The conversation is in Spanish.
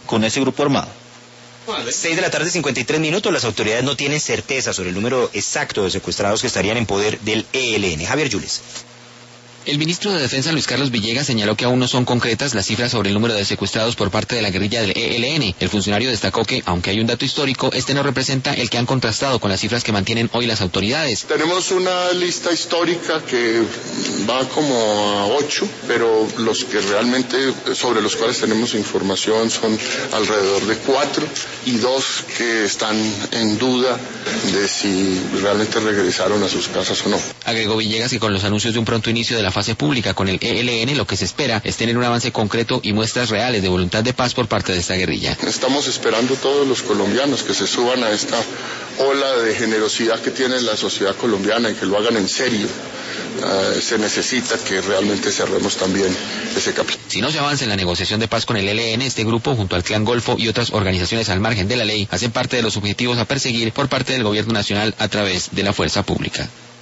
con ese grupo armado. 6 de la tarde, 53 minutos. Las autoridades no tienen certeza sobre el número exacto de secuestrados que estarían en poder del ELN. Javier Yules. El ministro de Defensa, Luis Carlos Villegas, señaló que aún no son concretas las cifras sobre el número de secuestrados por parte de la guerrilla del ELN. El funcionario destacó que, aunque hay un dato histórico, este no representa el que han contrastado con las cifras que mantienen hoy las autoridades. Tenemos una lista histórica que va como a 8, pero los que realmente sobre los cuales tenemos información son alrededor de 4 y 2 que están en duda de si realmente regresaron a sus casas o no. Agregó Villegas que con los anuncios de un pronto inicio de la fase pública con el ELN, lo que se espera es tener un avance concreto y muestras reales de voluntad de paz por parte de esta guerrilla. Estamos esperando todos los colombianos que se suban a esta ola de generosidad que tiene la sociedad colombiana y que lo hagan en serio. Se necesita que realmente cerremos también ese capítulo. Si no se avanza en la negociación de paz con el ELN, este grupo, junto al Clan Golfo y otras organizaciones al margen de la ley, hacen parte de los objetivos a perseguir por parte del gobierno nacional a través de la fuerza pública.